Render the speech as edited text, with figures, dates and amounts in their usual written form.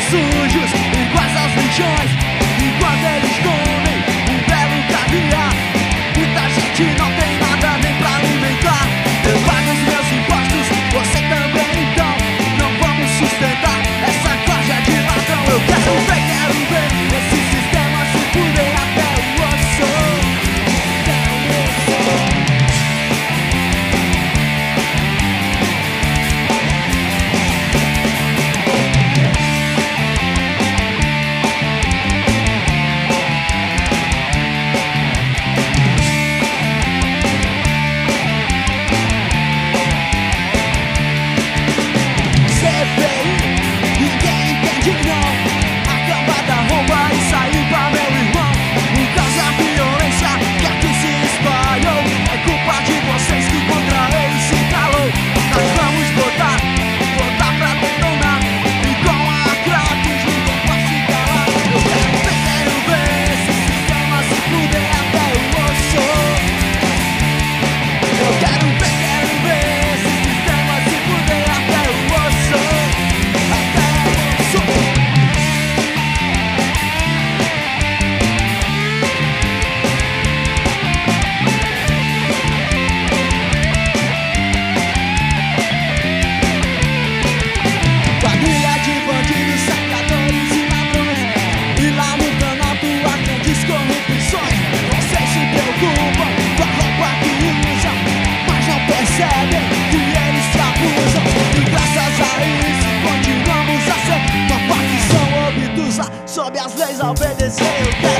sujos, iguais aos lixões, enquanto eles comem um belo caviar. Muita gente não tem nada nem pra alimentar. Eu pago os meus impostos, você também, então não vamos sustentar essa corja de ladrão. Eu quero ver esse sistema se fuder até o osso. Sob as leis a obedecer, eu quero